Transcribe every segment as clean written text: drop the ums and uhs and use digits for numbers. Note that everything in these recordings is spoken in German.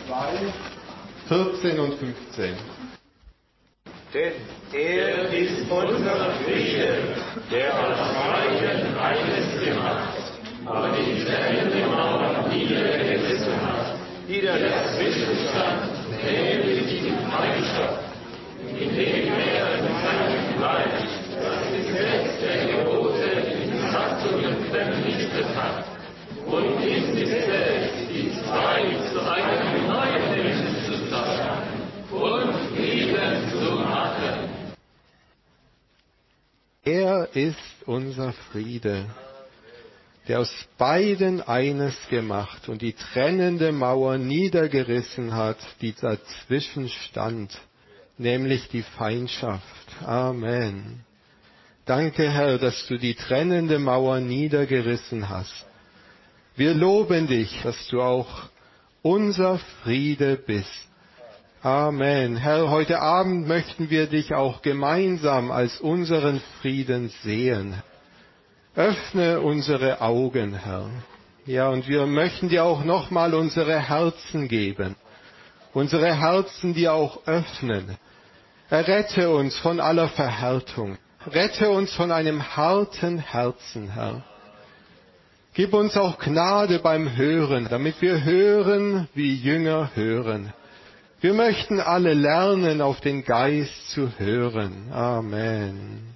2, 14 und 15. Denn er ist unser Friede, der aus beiden eines gemacht, aber die trennende Mauer niedergerissen hat, die dazwischen stand, nämlich die Feindschaft, indem er in seinem Fleisch das Gesetz der Gebote in Satzungen vernichtet hat und in sich selbst die zwei zu einem neuen Menschen zu schaffen und Frieden zu machen. Er ist unser Friede, der aus beiden eines gemacht und die trennende Mauer niedergerissen hat, die dazwischen stand, nämlich die Feindschaft. Amen. Danke, Herr, dass du die trennende Mauer niedergerissen hast. Wir loben dich, dass du auch unser Friede bist. Amen. Herr, heute Abend möchten wir dich auch gemeinsam als unseren Frieden sehen. Öffne unsere Augen, Herr. Ja, und wir möchten dir auch nochmal unsere Herzen geben. Unsere Herzen dir auch öffnen. Errette uns von aller Verhärtung. Rette uns von einem harten Herzen, Herr. Gib uns auch Gnade beim Hören, damit wir hören, wie Jünger hören. Wir möchten alle lernen, auf den Geist zu hören. Amen.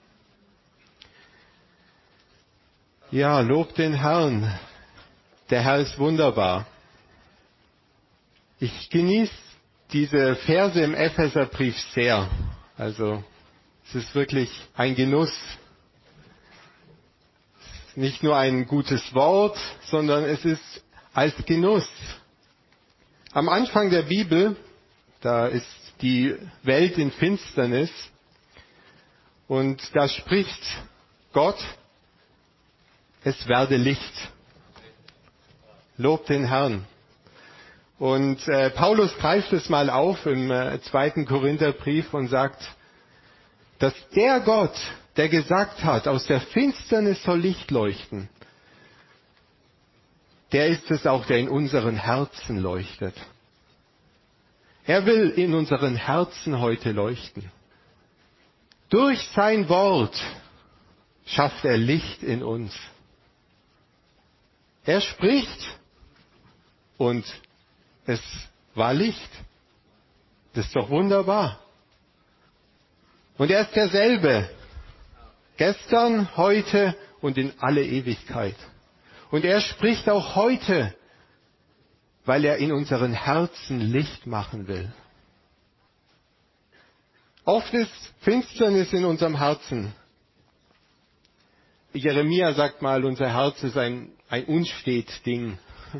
Ja, lob den Herrn. Der Herr ist wunderbar. Ich genieße diese Verse im Epheserbrief sehr. Also, es ist wirklich ein Genuss. Nicht nur ein gutes Wort, sondern es ist als Genuss. Am Anfang der Bibel, da ist die Welt in Finsternis und da spricht Gott, es werde Licht. Lob den Herrn. Und Paulus greift es mal auf im 2. Korintherbrief und sagt, dass der Gott, der gesagt hat, aus der Finsternis soll Licht leuchten, der ist es auch, der in unseren Herzen leuchtet. Er will in unseren Herzen heute leuchten. Durch sein Wort schafft er Licht in uns. Er spricht und es war Licht. Das ist doch wunderbar. Und er ist derselbe. Gestern, heute und in alle Ewigkeit. Und er spricht auch heute, weil er in unseren Herzen Licht machen will. Oft ist Finsternis in unserem Herzen. Jeremia sagt mal, unser Herz ist ein unstet Ding.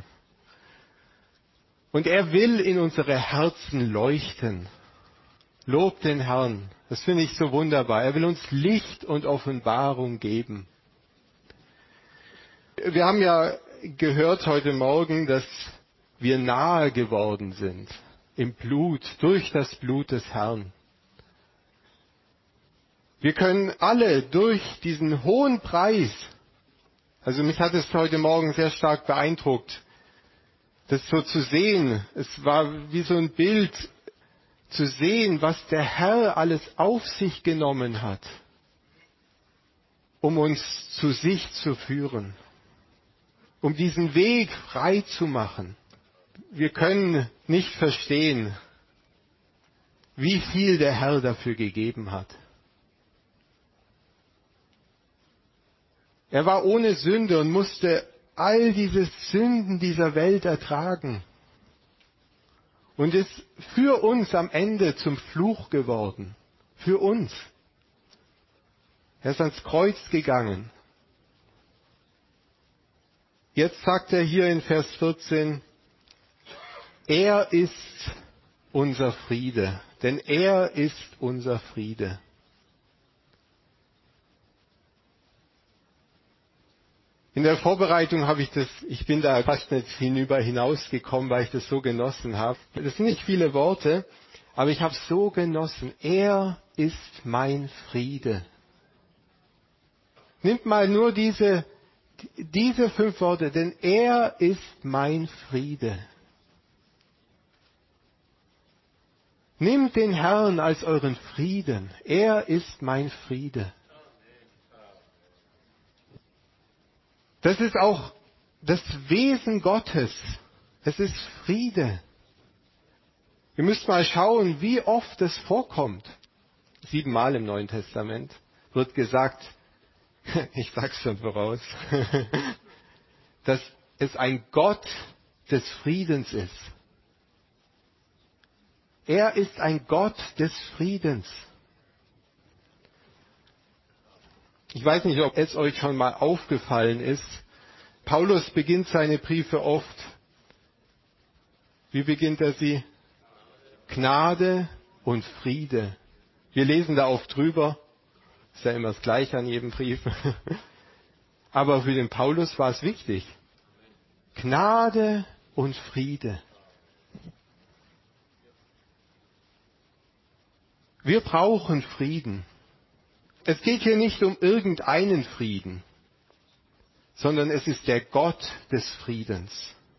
Und er will in unsere Herzen leuchten. Lob den Herrn. Das finde ich so wunderbar. Er will uns Licht und Offenbarung geben. Wir haben ja gehört heute Morgen, dass wir nahe geworden sind im Blut, durch das Blut des Herrn. Wir können alle durch diesen hohen Preis, also mich hat es heute Morgen sehr stark beeindruckt, das so zu sehen. Es war wie so ein Bild, zu sehen, was der Herr alles auf sich genommen hat, um uns zu sich zu führen, um diesen Weg frei zu machen. Wir können nicht verstehen, wie viel der Herr dafür gegeben hat. Er war ohne Sünde und musste all diese Sünden dieser Welt ertragen. Und ist für uns am Ende zum Fluch geworden. Für uns. Er ist ans Kreuz gegangen. Jetzt sagt er hier in Vers 14, er ist unser Friede. Denn er ist unser Friede. In der Vorbereitung ich bin da fast nicht hinausgekommen, weil ich das so genossen habe. Das sind nicht viele Worte, aber ich habe es so genossen. Er ist mein Friede. Nimmt mal nur diese 5 Worte, denn er ist mein Friede. Nehmt den Herrn als euren Frieden. Er ist mein Friede. Das ist auch das Wesen Gottes. Es ist Friede. Ihr müsst mal schauen, wie oft es vorkommt. 7 Mal im Neuen Testament wird gesagt, ich sag's schon voraus, dass es ein Gott des Friedens ist. Er ist ein Gott des Friedens. Ich weiß nicht, ob es euch schon mal aufgefallen ist. Paulus beginnt seine Briefe oft. Wie beginnt er sie? Gnade und Friede. Wir lesen da oft drüber. Ist ja immer das Gleiche an jedem Brief. Aber für den Paulus war es wichtig. Gnade und Friede. Wir brauchen Frieden. Es geht hier nicht um irgendeinen Frieden, sondern es ist der Gott des Friedens.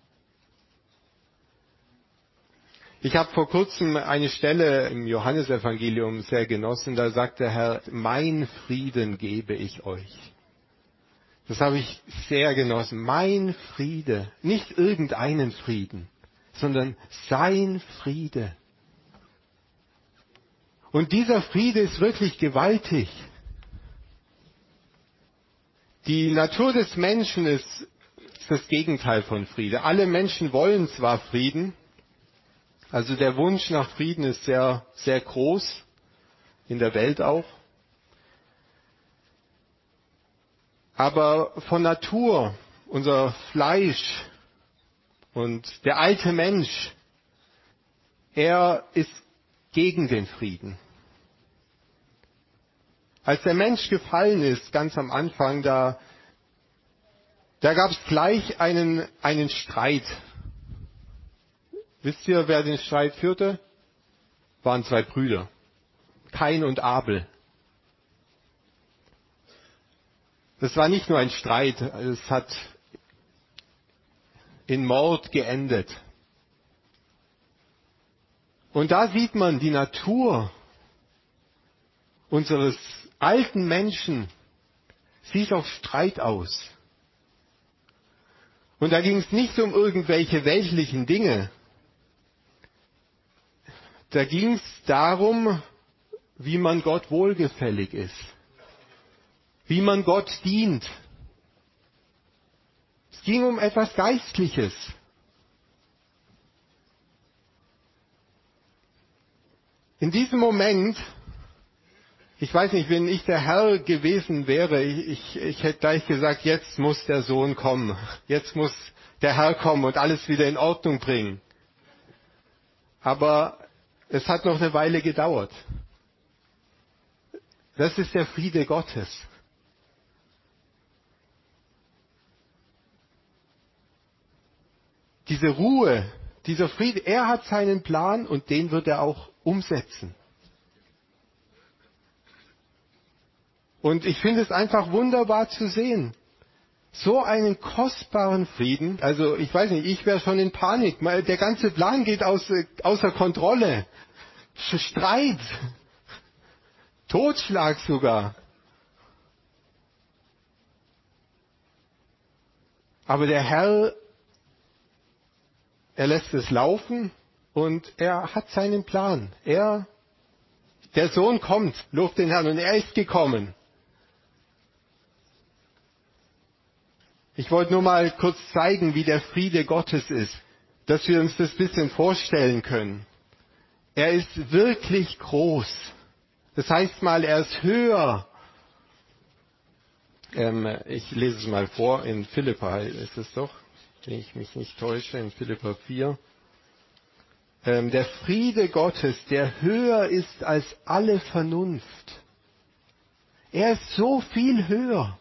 Ich habe vor kurzem eine Stelle im Johannesevangelium sehr genossen, da sagt der Herr, mein Frieden gebe ich euch. Das habe ich sehr genossen. Mein Friede, nicht irgendeinen Frieden, sondern sein Friede. Und dieser Friede ist wirklich gewaltig. Die Natur des Menschen ist das Gegenteil von Friede. Alle Menschen wollen zwar Frieden, also der Wunsch nach Frieden ist sehr, sehr groß, in der Welt auch. Aber von Natur, unser Fleisch und der alte Mensch, er ist gegen den Frieden. Als der Mensch gefallen ist, ganz am Anfang, da gab es gleich einen Streit. Wisst ihr, wer den Streit führte? Waren 2 Brüder, Kain und Abel. Das war nicht nur ein Streit, es hat in Mord geendet. Und da sieht man, die Natur unseres alten Menschen sieht auf Streit aus. Und da ging es nicht um irgendwelche weltlichen Dinge. Da ging es darum, wie man Gott wohlgefällig ist. Wie man Gott dient. Es ging um etwas Geistliches. In diesem Moment, ich weiß nicht, wenn ich der Herr gewesen wäre, ich hätte gleich gesagt, jetzt muss der Sohn kommen. Jetzt muss der Herr kommen und alles wieder in Ordnung bringen. Aber es hat noch eine Weile gedauert. Das ist der Friede Gottes. Diese Ruhe, dieser Friede, er hat seinen Plan und den wird er auch umsetzen. Und ich finde es einfach wunderbar zu sehen. So einen kostbaren Frieden, also ich weiß nicht, ich wäre schon in Panik. Der ganze Plan geht außer Kontrolle. Streit, Totschlag sogar. Aber der Herr, er lässt es laufen und er hat seinen Plan. Der Sohn kommt, lobt den Herrn, und er ist gekommen. Ich wollte nur mal kurz zeigen, wie der Friede Gottes ist, dass wir uns das ein bisschen vorstellen können. Er ist wirklich groß. Das heißt mal, er ist höher. Ich lese es mal vor, in Philippa ist es doch, wenn ich mich nicht täusche, in Philippa 4. Der Friede Gottes, der höher ist als alle Vernunft. Er ist so viel höher.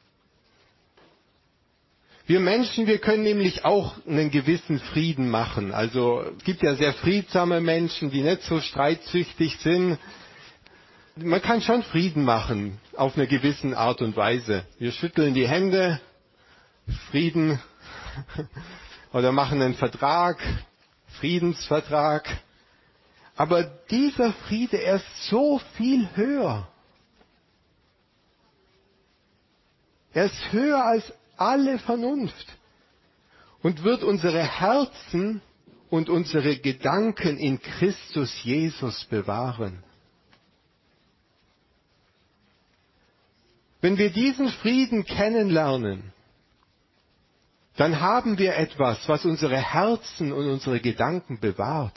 Wir Menschen, wir können nämlich auch einen gewissen Frieden machen. Also es gibt ja sehr friedsame Menschen, die nicht so streitsüchtig sind. Man kann schon Frieden machen, auf eine gewisse Art und Weise. Wir schütteln die Hände, Frieden, oder machen einen Vertrag, Friedensvertrag. Aber dieser Friede, er ist so viel höher. Er ist höher als alle Vernunft und wird unsere Herzen und unsere Gedanken in Christus Jesus bewahren. Wenn wir diesen Frieden kennenlernen, dann haben wir etwas, was unsere Herzen und unsere Gedanken bewahrt.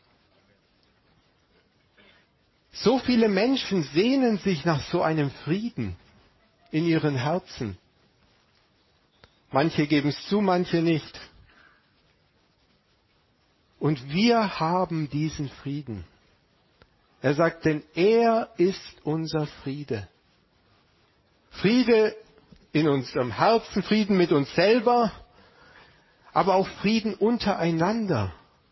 So viele Menschen sehnen sich nach so einem Frieden in ihren Herzen. Manche geben es zu, manche nicht. Und wir haben diesen Frieden. Er sagt, denn er ist unser Friede. Friede in unserem Herzen, Frieden mit uns selber, aber auch Frieden untereinander.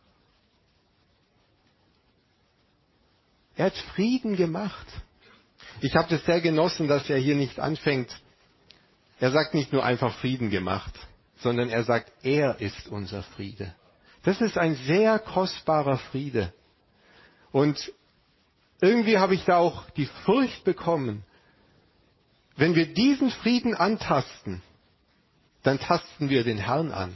Er hat Frieden gemacht. Ich habe das sehr genossen, dass er hier nicht anfängt. Er sagt nicht nur einfach Frieden gemacht, sondern er sagt, er ist unser Friede. Das ist ein sehr kostbarer Friede. Und irgendwie habe ich da auch die Furcht bekommen, wenn wir diesen Frieden antasten, dann tasten wir den Herrn an.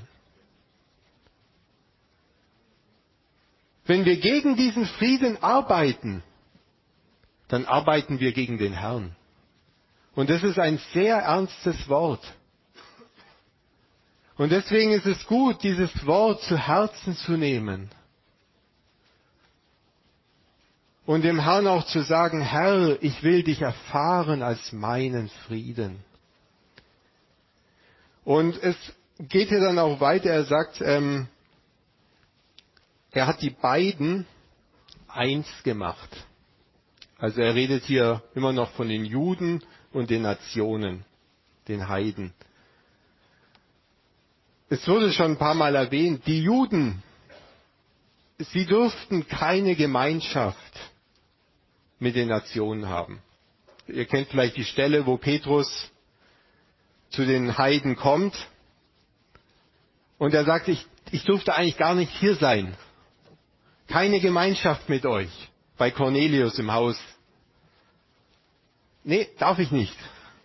Wenn wir gegen diesen Frieden arbeiten, dann arbeiten wir gegen den Herrn. Und das ist ein sehr ernstes Wort. Und deswegen ist es gut, dieses Wort zu Herzen zu nehmen. Und dem Herrn auch zu sagen, Herr, ich will dich erfahren als meinen Frieden. Und es geht hier dann auch weiter, er sagt, er hat die beiden eins gemacht. Also er redet hier immer noch von den Juden und den Nationen, den Heiden. Es wurde schon ein paar Mal erwähnt, die Juden, sie durften keine Gemeinschaft mit den Nationen haben. Ihr kennt vielleicht die Stelle, wo Petrus zu den Heiden kommt und er sagt, ich durfte eigentlich gar nicht hier sein. Keine Gemeinschaft mit euch bei Cornelius im Haus. Nee, darf ich nicht.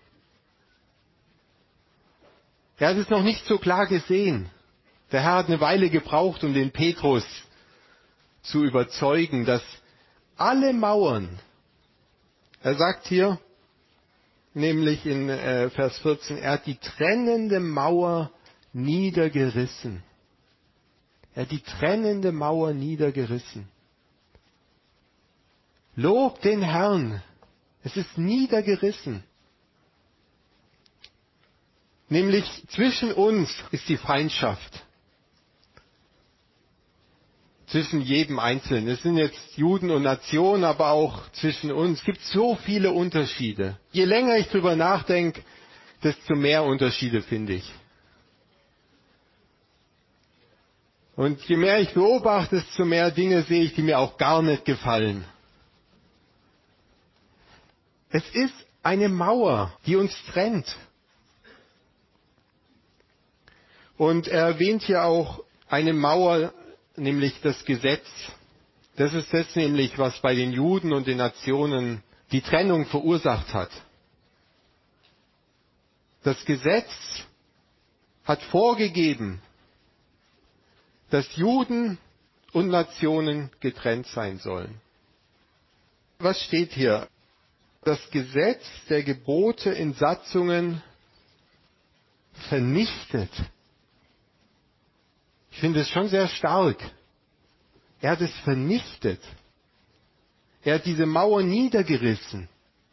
Er hat es noch nicht so klar gesehen. Der Herr hat eine Weile gebraucht, um den Petrus zu überzeugen, dass alle Mauern, er sagt hier, nämlich in Vers 14, er hat die trennende Mauer niedergerissen. Er hat die trennende Mauer niedergerissen. Lob den Herrn. Es ist niedergerissen. Nämlich zwischen uns ist die Feindschaft. Zwischen jedem Einzelnen. Es sind jetzt Juden und Nationen, aber auch zwischen uns. Es gibt so viele Unterschiede. Je länger ich drüber nachdenke, desto mehr Unterschiede finde ich. Und je mehr ich beobachte, desto mehr Dinge sehe ich, die mir auch gar nicht gefallen. Es ist eine Mauer, die uns trennt. Und er erwähnt hier auch eine Mauer, nämlich das Gesetz. Das ist das nämlich, was bei den Juden und den Nationen die Trennung verursacht hat. Das Gesetz hat vorgegeben, dass Juden und Nationen getrennt sein sollen. Was steht hier? Das Gesetz der Gebote in Satzungen vernichtet. Ich finde es schon sehr stark. Er hat es vernichtet. Er hat diese Mauer niedergerissen.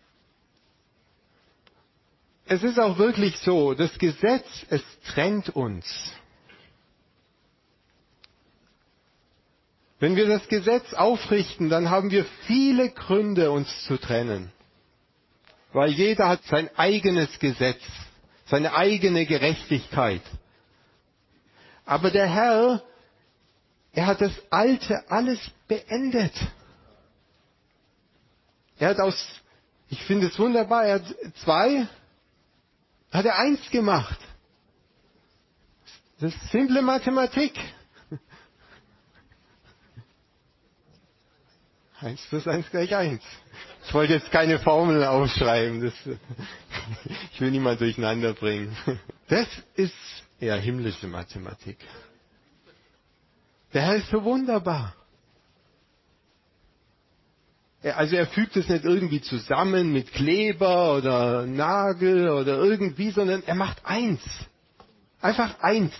Es ist auch wirklich so, das Gesetz, es trennt uns. Wenn wir das Gesetz aufrichten, dann haben wir viele Gründe, uns zu trennen. Weil jeder hat sein eigenes Gesetz, seine eigene Gerechtigkeit. Aber der Herr, er hat das Alte alles beendet. Er hat ich finde es wunderbar, er hat eins gemacht. Das ist simple Mathematik. 1 plus 1 gleich 1. Ich wollte jetzt keine Formeln aufschreiben. Ich will niemand durcheinander bringen. Das ist eher himmlische Mathematik. Der Herr ist so wunderbar. Also er fügt es nicht irgendwie zusammen mit Kleber oder Nagel oder irgendwie, sondern er macht 1. Einfach 1.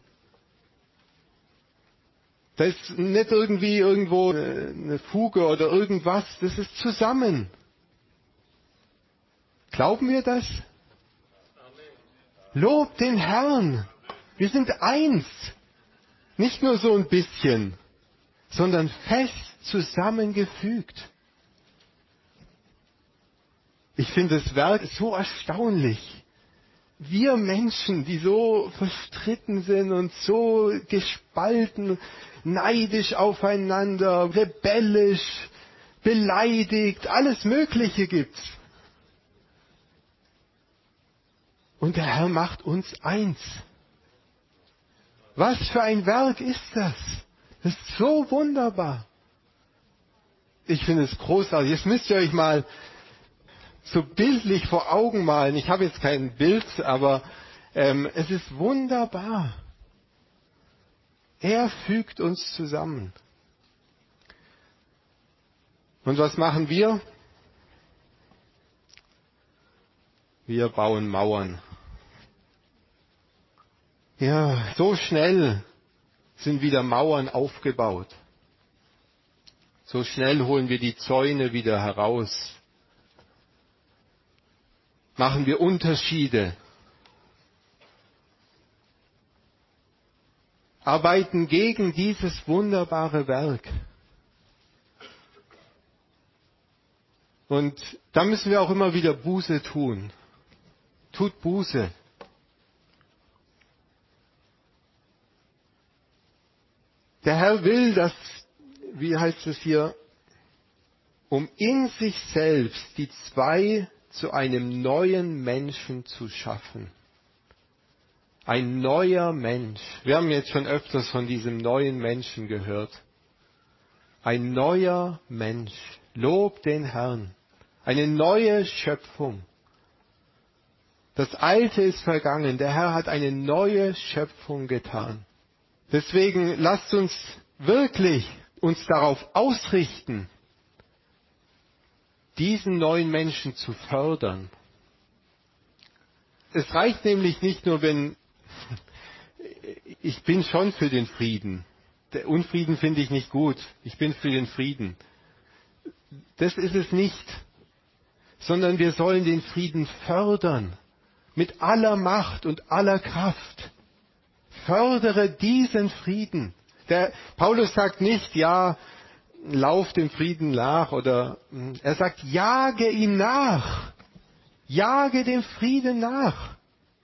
Da ist nicht irgendwie irgendwo eine Fuge oder irgendwas, das ist zusammen. Glauben wir das? Lob den Herrn. Wir sind 1. Nicht nur so ein bisschen, sondern fest zusammengefügt. Ich finde das Werk so erstaunlich. Wir Menschen, die so verstritten sind und so gespalten, neidisch aufeinander, rebellisch, beleidigt, alles Mögliche gibt's. Und der Herr macht uns 1. Was für ein Werk ist das? Das ist so wunderbar. Ich finde es großartig. Jetzt müsst ihr euch mal so bildlich vor Augen malen. Ich habe jetzt kein Bild, aber es ist wunderbar. Er fügt uns zusammen. Und was machen wir? Wir bauen Mauern. Ja, so schnell sind wieder Mauern aufgebaut. So schnell holen wir die Zäune wieder heraus. Machen wir Unterschiede. Arbeiten gegen dieses wunderbare Werk. Und da müssen wir auch immer wieder Buße tun. Tut Buße. Der Herr will, dass, wie heißt es hier, um in sich selbst die 2 zu einem neuen Menschen zu schaffen. Ein neuer Mensch. Wir haben jetzt schon öfters von diesem neuen Menschen gehört. Ein neuer Mensch. Lob den Herrn. Eine neue Schöpfung. Das Alte ist vergangen. Der Herr hat eine neue Schöpfung getan. Deswegen lasst uns wirklich uns darauf ausrichten, diesen neuen Menschen zu fördern. Es reicht nämlich nicht nur, wenn ich bin schon für den Frieden. Der Unfrieden finde ich nicht gut. Ich bin für den Frieden. Das ist es nicht. Sondern wir sollen den Frieden fördern. Mit aller Macht und aller Kraft. Fördere diesen Frieden. Der Paulus sagt nicht, ja, lauf dem Frieden nach, oder er sagt, jage ihm nach. Jage dem Frieden nach.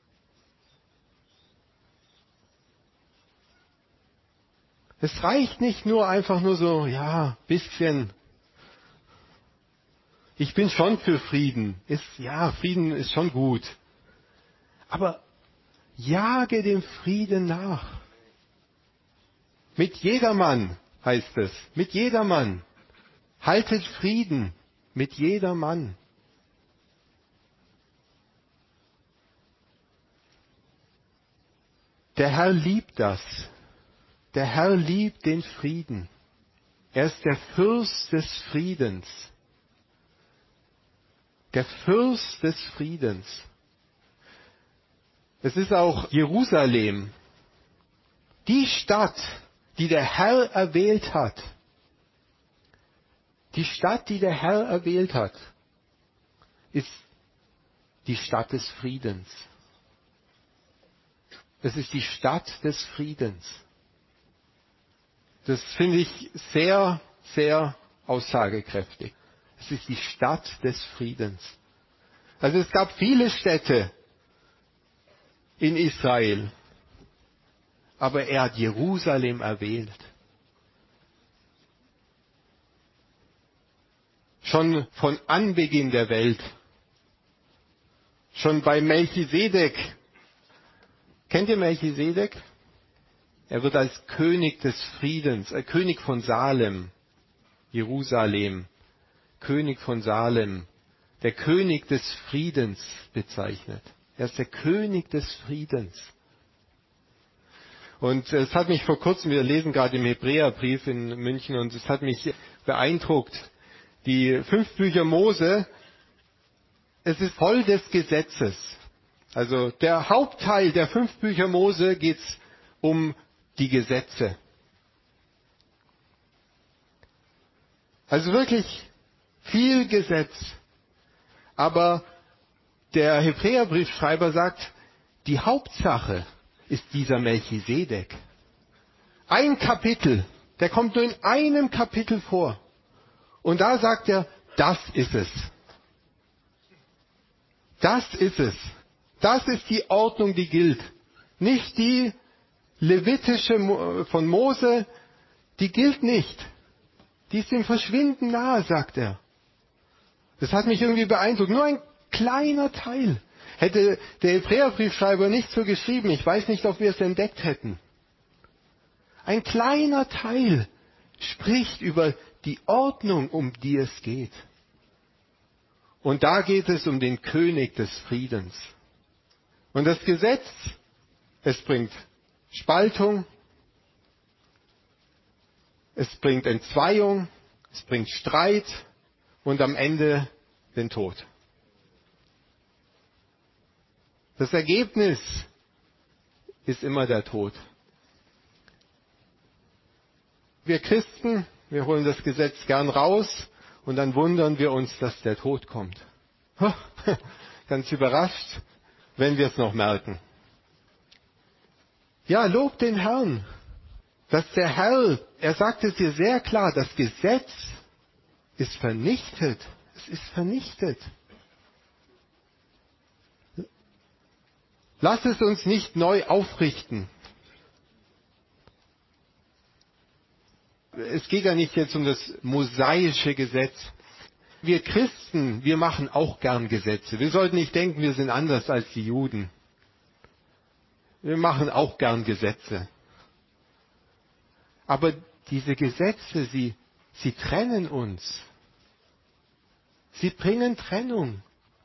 Es reicht nicht nur einfach nur so, ja, bisschen. Ich bin schon für Frieden. Frieden ist schon gut. Aber jage dem Frieden nach. Mit jedermann heißt es. Mit jedermann. Haltet Frieden mit jedermann. Der Herr liebt das. Der Herr liebt den Frieden. Er ist der Fürst des Friedens. Der Fürst des Friedens. Es ist auch Jerusalem, die Stadt, die der Herr erwählt hat. Die Stadt, die der Herr erwählt hat, ist die Stadt des Friedens. Es ist die Stadt des Friedens. Das finde ich sehr, sehr aussagekräftig. Es ist die Stadt des Friedens. Also es gab viele Städte in Israel, aber er hat Jerusalem erwählt. Schon von Anbeginn der Welt. Schon bei Melchisedek. Kennt ihr Melchisedek? Er wird als König des Friedens, König von Salem Jerusalem, König von Salem, der König des Friedens bezeichnet. Er ist der König des Friedens. Und es hat mich vor kurzem, wir lesen gerade im Hebräerbrief in München, und es hat mich beeindruckt. Die 5 Bücher Mose, es ist voll des Gesetzes. Also der Hauptteil der 5 Bücher Mose geht es um die Gesetze. Also wirklich viel Gesetz. Aber der Hebräerbriefschreiber sagt, die Hauptsache ist dieser Melchisedek. Ein Kapitel, der kommt nur in einem Kapitel vor. Und da sagt er, das ist es. Das ist es. Das ist die Ordnung, die gilt. Nicht die levitische von Mose, die gilt nicht. Die ist dem Verschwinden nahe, sagt er. Das hat mich irgendwie beeindruckt. Nur ein kleiner Teil. Hätte der Hebräerbriefschreiber nicht so geschrieben, ich weiß nicht, ob wir es entdeckt hätten. Ein kleiner Teil spricht über die Ordnung, um die es geht. Und da geht es um den König des Friedens. Und das Gesetz, es bringt Spaltung, es bringt Entzweiung, es bringt Streit und am Ende den Tod. Das Ergebnis ist immer der Tod. Wir Christen, wir holen das Gesetz gern raus und dann wundern wir uns, dass der Tod kommt. Ganz überrascht, wenn wir es noch merken. Ja, lob den Herrn, dass der Herr, er sagt es hier sehr klar, das Gesetz ist vernichtet. Es ist vernichtet. Lass es uns nicht neu aufrichten. Es geht ja nicht jetzt um das mosaische Gesetz. Wir Christen, wir machen auch gern Gesetze. Wir sollten nicht denken, wir sind anders als die Juden. Wir machen auch gern Gesetze. Aber diese Gesetze, sie trennen uns. Sie bringen Trennung.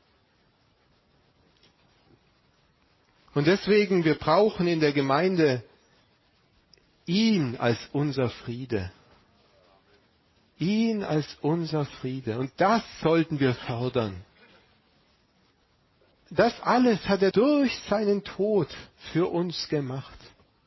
Und deswegen, wir brauchen in der Gemeinde ihn als unser Friede. Ihn als unser Friede. Und das sollten wir fördern. Das alles hat er durch seinen Tod für uns gemacht.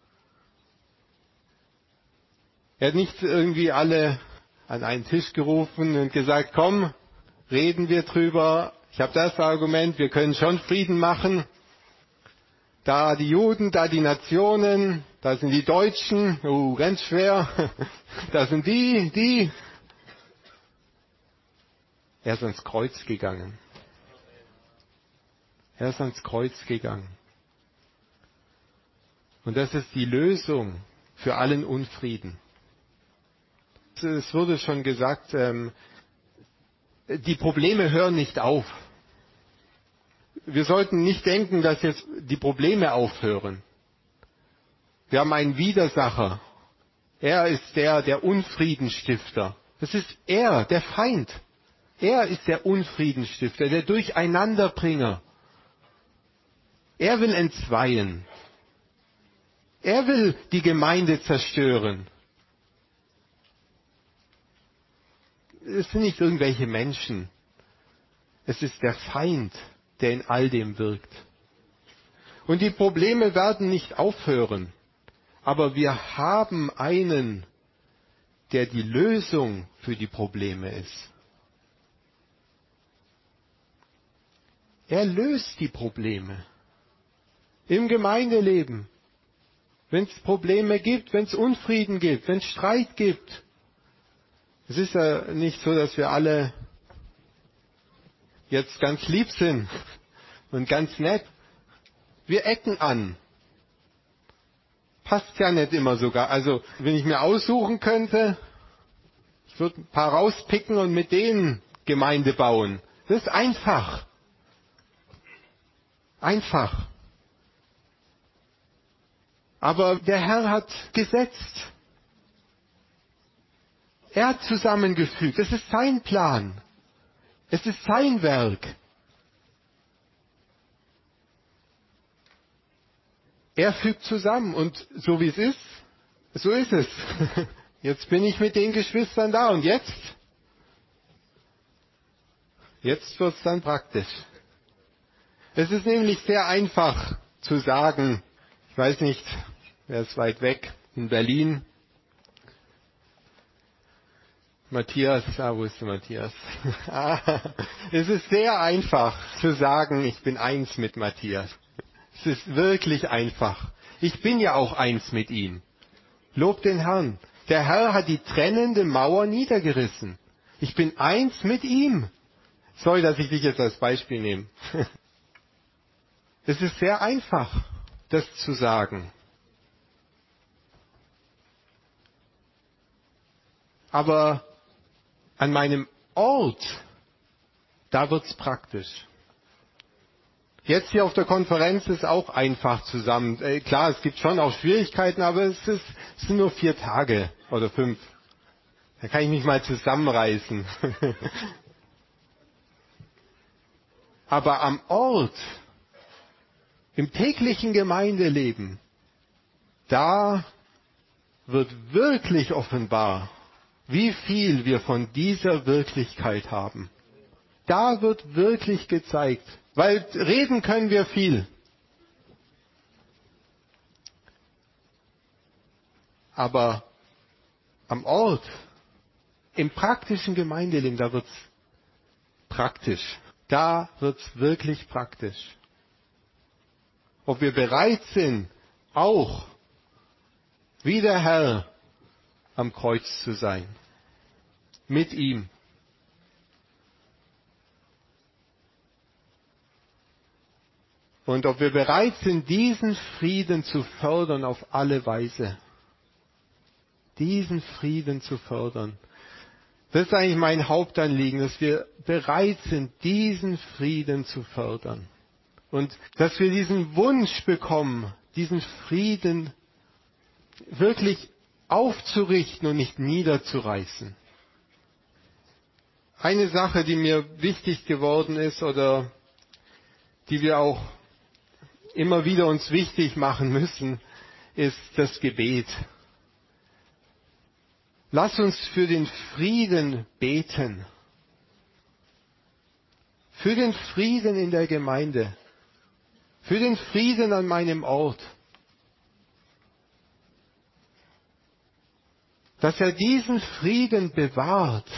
Er hat nicht irgendwie alle an einen Tisch gerufen und gesagt, komm, reden wir drüber. Ich habe das Argument, wir können schon Frieden machen. Da die Juden, da die Nationen, da sind die Deutschen, ganz schwer. Da sind die. Er ist ans Kreuz gegangen. Er ist ans Kreuz gegangen. Und das ist die Lösung für allen Unfrieden. Es wurde schon gesagt, die Probleme hören nicht auf. Wir sollten nicht denken, dass jetzt die Probleme aufhören. Wir haben einen Widersacher. Er ist der Unfriedenstifter. Das ist er, der Feind. Er ist der Unfriedenstifter, der Durcheinanderbringer. Er will entzweien. Er will die Gemeinde zerstören. Es sind nicht irgendwelche Menschen. Es ist der Feind, der in all dem wirkt. Und die Probleme werden nicht aufhören. Aber wir haben einen, der die Lösung für die Probleme ist. Er löst die Probleme. Im Gemeindeleben. Wenn es Probleme gibt, wenn es Unfrieden gibt, wenn es Streit gibt. Es ist ja nicht so, dass wir alle jetzt ganz lieb sind und ganz nett. Wir ecken an. Passt ja nicht immer sogar. Also, wenn ich mir aussuchen könnte, ich würde ein paar rauspicken und mit denen Gemeinde bauen. Das ist einfach. Einfach. Aber der Herr hat gesetzt. Er hat zusammengefügt. Es ist sein Plan. Es ist sein Werk. Er fügt zusammen und so wie es ist, so ist es. Jetzt bin ich mit den Geschwistern da und jetzt? Jetzt wird's dann praktisch. Es ist nämlich sehr einfach zu sagen, ich weiß nicht, wer ist weit weg, in Berlin. Matthias, wo ist der Matthias? Es ist sehr einfach zu sagen, ich bin eins mit Matthias. Es ist wirklich einfach. Ich bin ja auch eins mit ihm. Lob den Herrn. Der Herr hat die trennende Mauer niedergerissen. Ich bin eins mit ihm. Sorry, dass ich dich jetzt als Beispiel nehme. Es ist sehr einfach, das zu sagen. Aber an meinem Ort, da wird's praktisch. Jetzt hier auf der Konferenz ist auch einfach zusammen. Klar, es gibt schon auch Schwierigkeiten, aber es sind nur 4 Tage oder 5. Da kann ich mich mal zusammenreißen. Aber am Ort, im täglichen Gemeindeleben, da wird wirklich offenbar, wie viel wir von dieser Wirklichkeit haben. Da wird wirklich gezeigt, weil reden können wir viel. Aber am Ort, im praktischen Gemeindeleben, da wird's praktisch. Da wird's wirklich praktisch. Ob wir bereit sind, auch wie der Herr am Kreuz zu sein. Mit ihm. Und ob wir bereit sind, diesen Frieden zu fördern auf alle Weise. Diesen Frieden zu fördern. Das ist eigentlich mein Hauptanliegen, dass wir bereit sind, diesen Frieden zu fördern. Und dass wir diesen Wunsch bekommen, diesen Frieden wirklich aufzurichten und nicht niederzureißen. Eine Sache, die mir wichtig geworden ist oder die wir auch immer wieder uns wichtig machen müssen, ist das Gebet. Lass uns für den Frieden beten. Für den Frieden in der Gemeinde. Für den Frieden an meinem Ort. Dass er diesen Frieden bewahrt.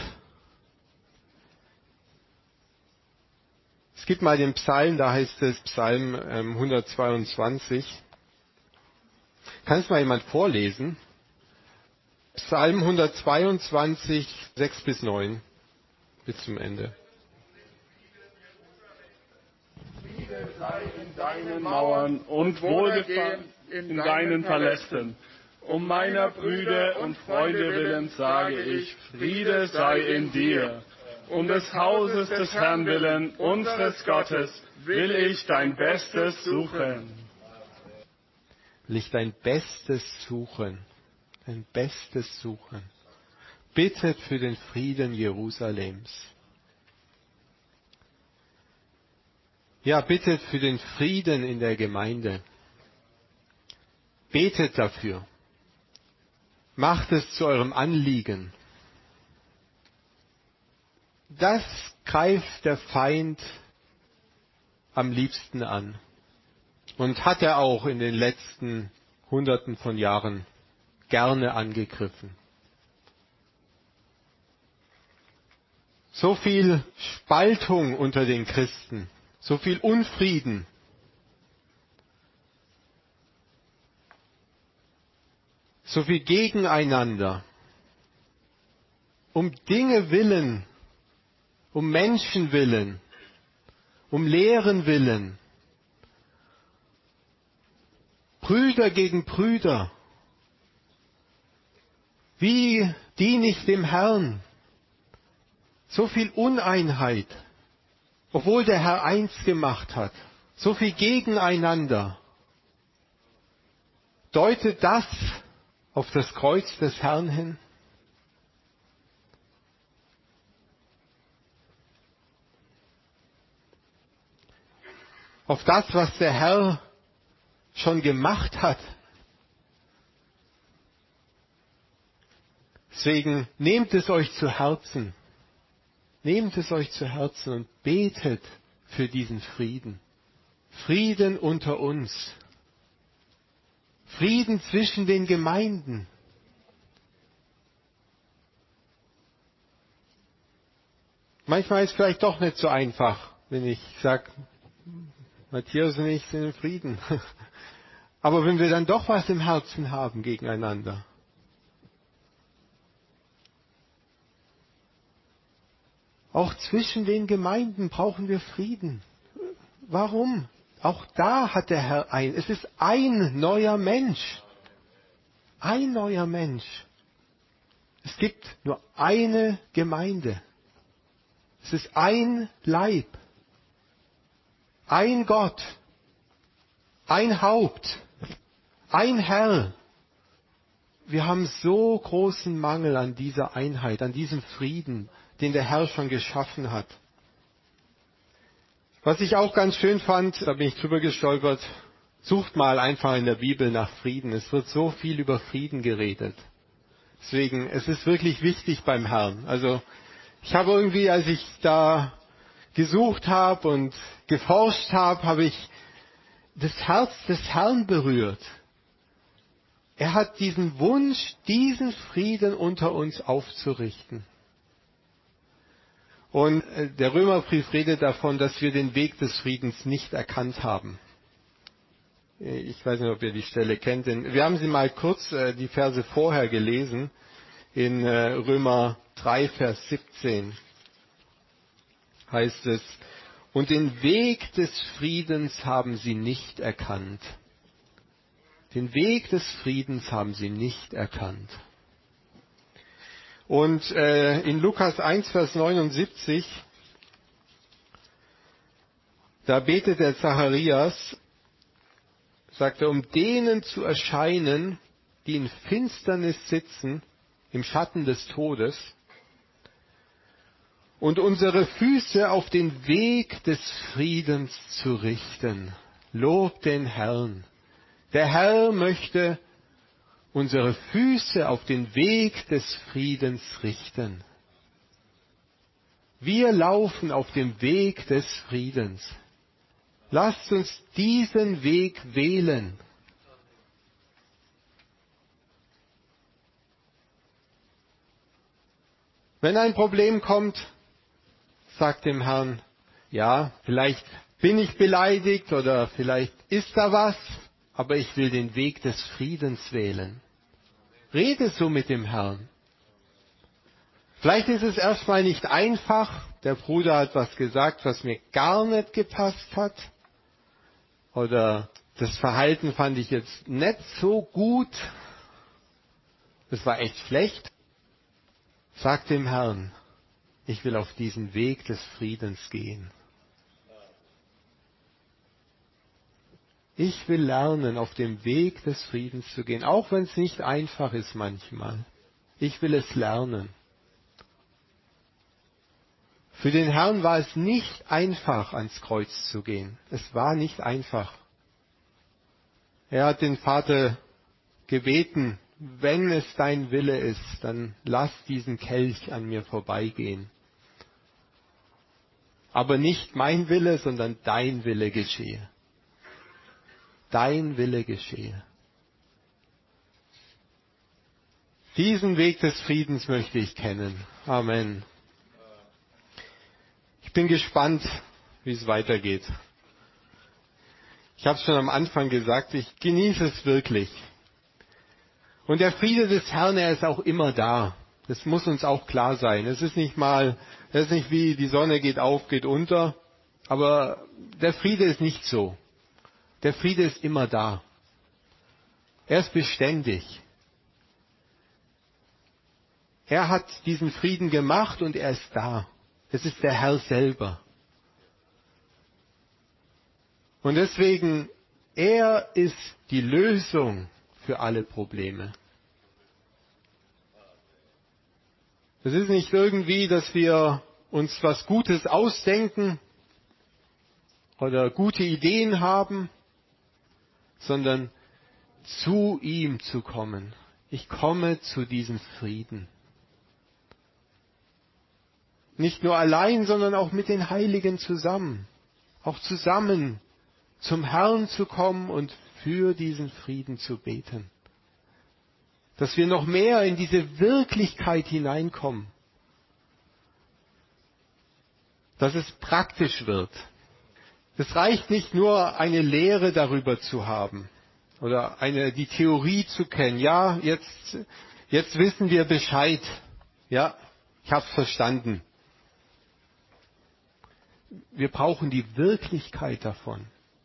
Es gibt mal den Psalm, da heißt es Psalm 122. Kann es mal jemand vorlesen? Psalm 122, 6 bis 9, bis zum Ende. Friede sei in deinen Mauern und Wohlgefallen in deinen Palästen. Um meiner Brüder und Freunde willen sage ich, Friede sei in dir. Um des Hauses des Herrn willen, unseres Gottes, will ich dein Bestes suchen. Will ich dein Bestes suchen. Dein Bestes suchen. Bittet für den Frieden Jerusalems. Ja, bittet für den Frieden in der Gemeinde. Betet dafür. Macht es zu eurem Anliegen. Das greift der Feind am liebsten an. Und hat er auch in den letzten Hunderten von Jahren gerne angegriffen. So viel Spaltung unter den Christen, so viel Unfrieden. So viel Gegeneinander. Um Dinge willen, um Menschen willen, um Lehren willen. Brüder gegen Brüder. Wie diene ich dem Herrn? So viel Uneinheit, obwohl der Herr eins gemacht hat. So viel Gegeneinander. Deutet das auf das Kreuz des Herrn hin? auf das, was der Herr schon gemacht hat. Deswegen nehmt es euch zu Herzen. Nehmt es euch zu Herzen und betet für diesen Frieden. Frieden unter uns. Frieden zwischen den Gemeinden. Manchmal ist es vielleicht doch nicht so einfach, wenn ich sage, Matthias und ich sind in Frieden. Aber wenn wir dann doch was im Herzen haben gegeneinander. Auch zwischen den Gemeinden brauchen wir Frieden. Warum? Auch da hat der Herr es ist ein neuer Mensch. Ein neuer Mensch. Es gibt nur eine Gemeinde. Es ist ein Leib. Ein Gott. Ein Haupt. Ein Herr. Wir haben so großen Mangel an dieser Einheit, an diesem Frieden, den der Herr schon geschaffen hat. Was ich auch ganz schön fand, da bin ich drüber gestolpert, sucht mal einfach in der Bibel nach Frieden. Es wird so viel über Frieden geredet. Deswegen, es ist wirklich wichtig beim Herrn. Also ich habe irgendwie, als ich da gesucht habe und geforscht habe, habe ich das Herz des Herrn berührt. Er hat diesen Wunsch, diesen Frieden unter uns aufzurichten. Und der Römerbrief redet davon, dass wir den Weg des Friedens nicht erkannt haben. Ich weiß nicht, ob ihr die Stelle kennt. Wir haben sie mal kurz die Verse vorher gelesen. In Römer 3, Vers 17 heißt es, und den Weg des Friedens haben sie nicht erkannt. Den Weg des Friedens haben sie nicht erkannt. Und in Lukas 1, Vers 79, da betet der Zacharias, sagt er, um denen zu erscheinen, die in Finsternis sitzen, im Schatten des Todes, und unsere Füße auf den Weg des Friedens zu richten. Lob den Herrn. Der Herr möchte unsere Füße auf den Weg des Friedens richten. Wir laufen auf dem Weg des Friedens. Lasst uns diesen Weg wählen. Wenn ein Problem kommt, sagt dem Herrn, ja, vielleicht bin ich beleidigt oder vielleicht ist da was, aber ich will den Weg des Friedens wählen. Rede so mit dem Herrn. Vielleicht ist es erstmal nicht einfach. Der Bruder hat was gesagt, was mir gar nicht gepasst hat. Oder das Verhalten fand ich jetzt nicht so gut. Das war echt schlecht. Sag dem Herrn, ich will auf diesen Weg des Friedens gehen. Ich will lernen, auf dem Weg des Friedens zu gehen, auch wenn es nicht einfach ist manchmal. Ich will es lernen. Für den Herrn war es nicht einfach, ans Kreuz zu gehen. Es war nicht einfach. Er hat den Vater gebeten, wenn es dein Wille ist, dann lass diesen Kelch an mir vorbeigehen. Aber nicht mein Wille, sondern dein Wille geschehe. Dein Wille geschehe. Diesen Weg des Friedens möchte ich kennen. Amen. Ich bin gespannt, wie es weitergeht. Ich habe es schon am Anfang gesagt, ich genieße es wirklich. Und der Friede des Herrn, er ist auch immer da. Das muss uns auch klar sein. Es ist nicht wie die Sonne geht auf, geht unter. Aber der Friede ist nicht so. Der Friede ist immer da. Er ist beständig. Er hat diesen Frieden gemacht und er ist da. Es ist der Herr selber. Und deswegen, er ist die Lösung für alle Probleme. Es ist nicht irgendwie, dass wir uns was Gutes ausdenken oder gute Ideen haben, sondern zu ihm zu kommen. Ich komme zu diesem Frieden. Nicht nur allein, sondern auch mit den Heiligen zusammen. Auch zusammen zum Herrn zu kommen und für diesen Frieden zu beten. Dass wir noch mehr in diese Wirklichkeit hineinkommen. Dass es praktisch wird. Es reicht nicht nur, eine Lehre darüber zu haben oder die Theorie zu kennen. Ja, jetzt wissen wir Bescheid. Ja, ich habe es verstanden. Wir brauchen die Wirklichkeit davon.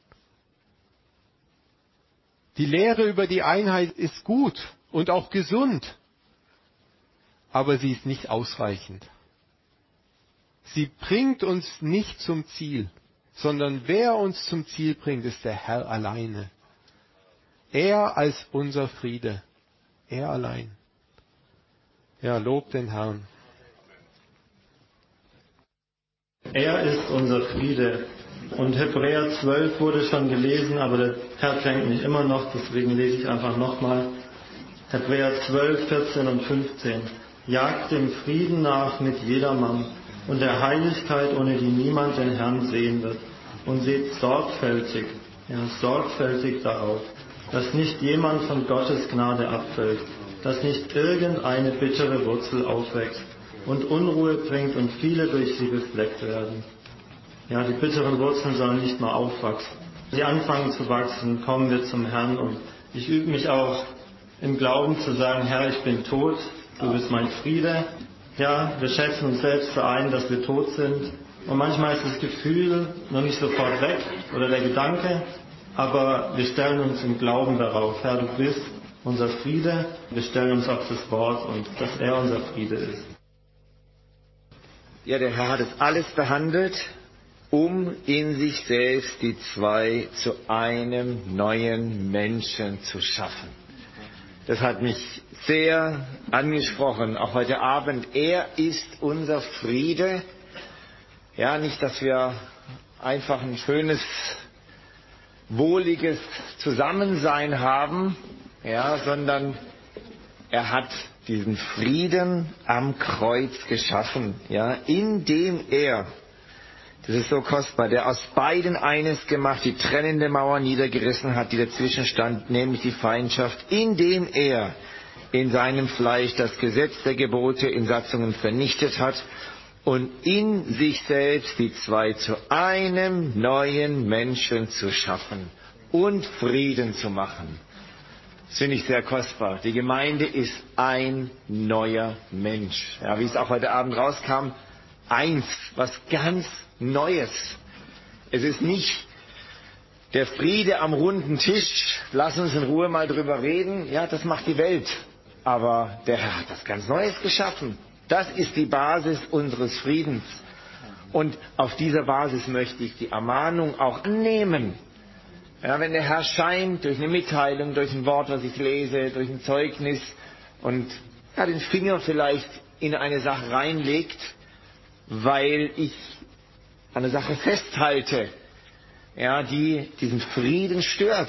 Die Lehre über die Einheit ist gut und auch gesund, aber sie ist nicht ausreichend. Sie bringt uns nicht zum Ziel, sondern wer uns zum Ziel bringt, ist der Herr alleine. Er als unser Friede. Er allein. Ja, lobt den Herrn. Er ist unser Friede. Und Hebräer 12 wurde schon gelesen, aber der Herr drängt mich immer noch, deswegen lese ich einfach nochmal. Hebräer 12, 14 und 15. Jagt dem Frieden nach mit jedermann und der Heiligkeit, ohne die niemand den Herrn sehen wird. Und seht sorgfältig darauf, dass nicht jemand von Gottes Gnade abfällt, dass nicht irgendeine bittere Wurzel aufwächst und Unruhe bringt und viele durch sie befleckt werden. Ja, die bitteren Wurzeln sollen nicht mehr aufwachsen. Wenn sie anfangen zu wachsen, kommen wir zum Herrn und ich übe mich auch im Glauben zu sagen, Herr, ich bin tot, du bist mein Friede. Ja, wir schätzen uns selbst so ein, dass wir tot sind. Und manchmal ist das Gefühl noch nicht sofort weg oder der Gedanke, aber wir stellen uns im Glauben darauf, Herr, du bist unser Friede. Wir stellen uns auf das Wort und dass er unser Friede ist. Ja, der Herr hat es alles behandelt, um in sich selbst die zwei zu einem neuen Menschen zu schaffen. Das hat mich sehr angesprochen, auch heute Abend. Er ist unser Friede. Ja, nicht, dass wir einfach ein schönes, wohliges Zusammensein haben, ja, sondern er hat diesen Frieden am Kreuz geschaffen, ja, indem er, das ist so kostbar, der aus beiden eines gemacht, die trennende Mauer niedergerissen hat, die dazwischen stand, nämlich die Feindschaft, indem er in seinem Fleisch das Gesetz der Gebote in Satzungen vernichtet hat und in sich selbst die zwei zu einem neuen Menschen zu schaffen und Frieden zu machen. Das finde ich sehr kostbar. Die Gemeinde ist ein neuer Mensch. Ja, wie es auch heute Abend rauskam, eins, was ganz Neues. Es ist nicht der Friede am runden Tisch, lass uns in Ruhe mal drüber reden. Ja, das macht die Welt. Aber der Herr hat was ganz Neues geschaffen. Das ist die Basis unseres Friedens. Und auf dieser Basis möchte ich die Ermahnung auch annehmen. Ja, wenn der Herr scheint, durch eine Mitteilung, durch ein Wort, was ich lese, durch ein Zeugnis und ja, den Finger vielleicht in eine Sache reinlegt, weil ich an der Sache festhalte, ja, die diesen Frieden stört.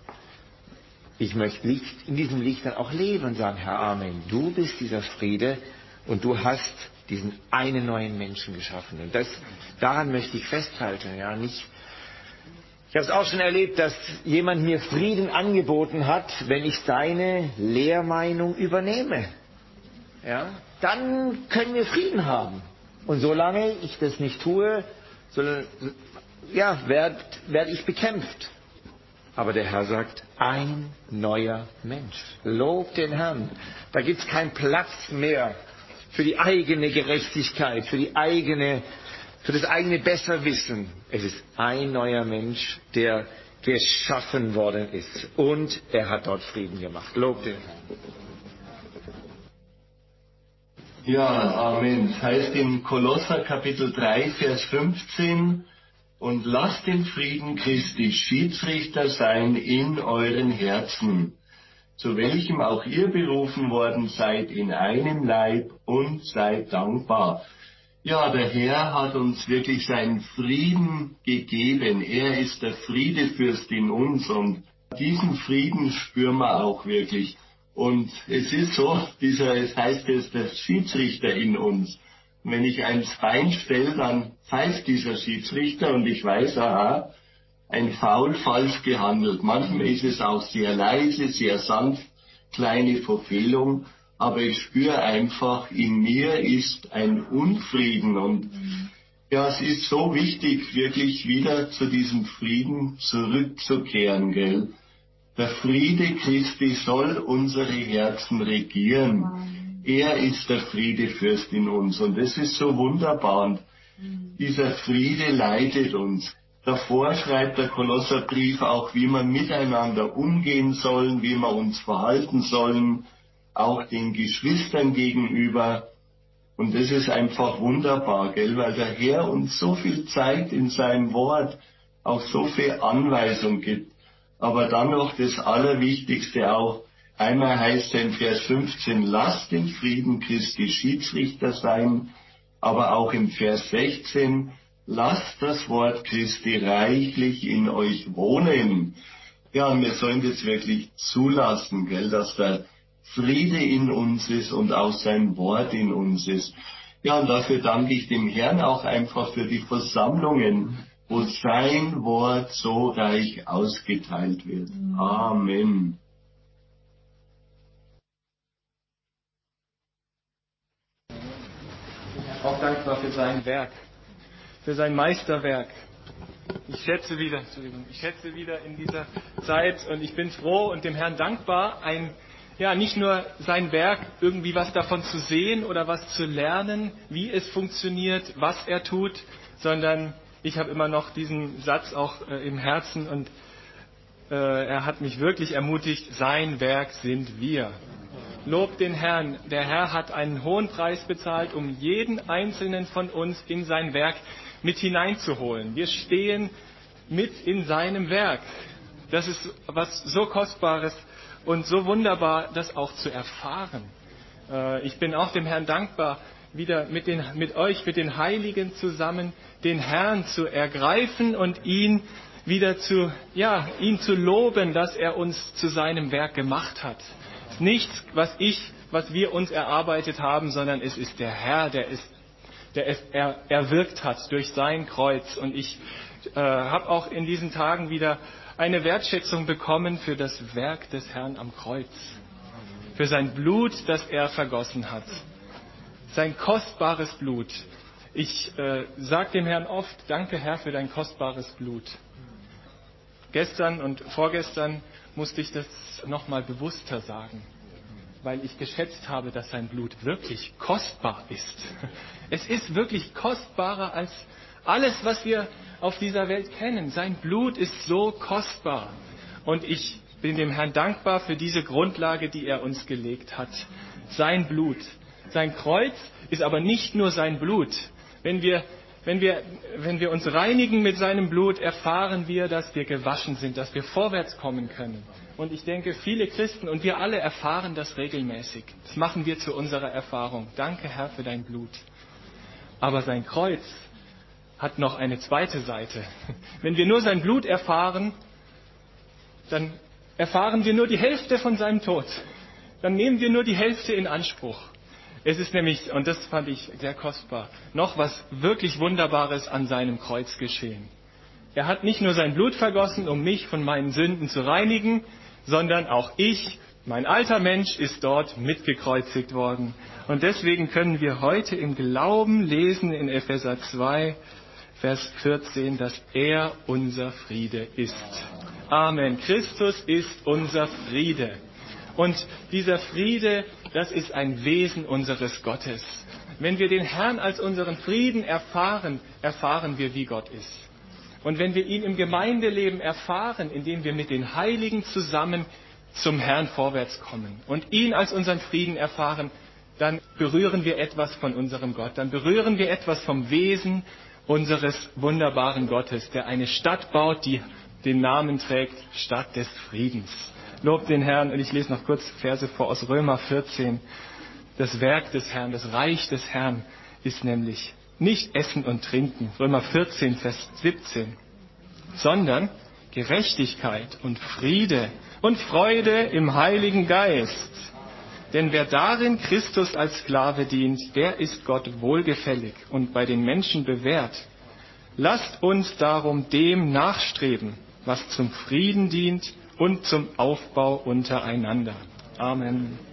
Ich möchte in diesem Licht dann auch leben und sagen, Herr, Amen, du bist dieser Friede und du hast diesen einen neuen Menschen geschaffen. Und daran möchte ich festhalten, ja, nicht. Ich habe es auch schon erlebt, dass jemand mir Frieden angeboten hat, wenn ich seine Lehrmeinung übernehme. Ja, dann können wir Frieden haben. Und solange ich das nicht tue, werde ich bekämpft. Aber der Herr sagt, ein neuer Mensch. Lob den Herrn. Da gibt es keinen Platz mehr für die eigene Gerechtigkeit, für das eigene Besserwissen. Es ist ein neuer Mensch, der geschaffen worden ist. Und er hat dort Frieden gemacht. Lob den Herrn. Ja, Amen. Das heißt in Kolosser Kapitel 3, Vers 15, und lasst den Frieden Christi Schiedsrichter sein in euren Herzen, zu welchem auch ihr berufen worden seid in einem Leib und seid dankbar. Ja, der Herr hat uns wirklich seinen Frieden gegeben. Er ist der Friedefürst in uns und diesen Frieden spüren wir auch wirklich. Und es ist so, es heißt der Schiedsrichter in uns. Wenn ich eins Bein stelle, dann pfeift dieser Schiedsrichter und ich weiß, aha, ein Foul, falsch gehandelt. Manchmal ist es auch sehr leise, sehr sanft, kleine Verfehlung, aber ich spüre einfach, in mir ist ein Unfrieden und ja, es ist so wichtig, wirklich wieder zu diesem Frieden zurückzukehren, gell? Der Friede Christi soll unsere Herzen regieren. Er ist der Friedefürst in uns und das ist so wunderbar und dieser Friede leitet uns. Davor schreibt der Kolosserbrief auch, wie wir miteinander umgehen sollen, wie wir uns verhalten sollen, auch den Geschwistern gegenüber. Und das ist einfach wunderbar, gell, weil der Herr uns so viel Zeit in seinem Wort, auch so viel Anweisung gibt. Aber dann noch das Allerwichtigste auch, einmal heißt es in Vers 15, lasst den Frieden Christi Schiedsrichter sein, aber auch im Vers 16, lasst das Wort Christi reichlich in euch wohnen. Ja, und wir sollen das wirklich zulassen, gell, dass der Friede in uns ist und auch sein Wort in uns ist. Ja, und dafür danke ich dem Herrn auch einfach für die Versammlungen, wo sein Wort so reich ausgeteilt wird. Amen. Auch dankbar für sein Werk, für sein Meisterwerk. Ich schätze wieder in dieser Zeit und ich bin froh und dem Herrn dankbar, nicht nur sein Werk, irgendwie was davon zu sehen oder was zu lernen, wie es funktioniert, was er tut, sondern ich habe immer noch diesen Satz auch im Herzen und er hat mich wirklich ermutigt, sein Werk sind wir. Lobt den Herrn. Der Herr hat einen hohen Preis bezahlt, um jeden einzelnen von uns in sein Werk mit hineinzuholen. Wir stehen mit in seinem Werk. Das ist was so Kostbares und so wunderbar, das auch zu erfahren. Ich bin auch dem Herrn dankbar, wieder mit euch, mit den Heiligen zusammen, den Herrn zu ergreifen und ihn wieder ihn zu loben, dass er uns zu seinem Werk gemacht hat. Es ist nichts, was wir uns erarbeitet haben, sondern es ist der Herr, der es erwirkt hat durch sein Kreuz. Und ich habe auch in diesen Tagen wieder eine Wertschätzung bekommen für das Werk des Herrn am Kreuz. Für sein Blut, das er vergossen hat. Sein kostbares Blut. Ich sage dem Herrn oft, danke Herr für dein kostbares Blut. Gestern und vorgestern musste ich das nochmal bewusster sagen, weil ich geschätzt habe, dass sein Blut wirklich kostbar ist. Es ist wirklich kostbarer als alles, was wir auf dieser Welt kennen. Sein Blut ist so kostbar. Und ich bin dem Herrn dankbar für diese Grundlage, die er uns gelegt hat. Sein Blut. Sein Kreuz ist aber nicht nur sein Blut. Wenn wir uns reinigen mit seinem Blut, erfahren wir, dass wir gewaschen sind, dass wir vorwärts kommen können. Und ich denke, viele Christen und wir alle erfahren das regelmäßig. Das machen wir zu unserer Erfahrung. Danke, Herr, für dein Blut. Aber sein Kreuz hat noch eine zweite Seite. Wenn wir nur sein Blut erfahren, dann erfahren wir nur die Hälfte von seinem Tod. Dann nehmen wir nur die Hälfte in Anspruch. Es ist nämlich, und das fand ich sehr kostbar, noch was wirklich Wunderbares an seinem Kreuz geschehen. Er hat nicht nur sein Blut vergossen, um mich von meinen Sünden zu reinigen, sondern auch ich, mein alter Mensch, ist dort mitgekreuzigt worden. Und deswegen können wir heute im Glauben lesen in Epheser 2, Vers 14, dass er unser Friede ist. Amen. Christus ist unser Friede. Und dieser Friede, das ist ein Wesen unseres Gottes. Wenn wir den Herrn als unseren Frieden erfahren, erfahren wir, wie Gott ist. Und wenn wir ihn im Gemeindeleben erfahren, indem wir mit den Heiligen zusammen zum Herrn vorwärts kommen und ihn als unseren Frieden erfahren, dann berühren wir etwas von unserem Gott. Dann berühren wir etwas vom Wesen unseres wunderbaren Gottes, der eine Stadt baut, die den Namen trägt, Stadt des Friedens. Lobt den Herrn. Und ich lese noch kurz Verse vor aus Römer 14. Das Werk des Herrn, das Reich des Herrn ist nämlich nicht Essen und Trinken, Römer 14, Vers 17, sondern Gerechtigkeit und Friede und Freude im Heiligen Geist. Denn wer darin Christus als Sklave dient, der ist Gott wohlgefällig und bei den Menschen bewährt. Lasst uns darum dem nachstreben, was zum Frieden dient und zum Aufbau untereinander. Amen.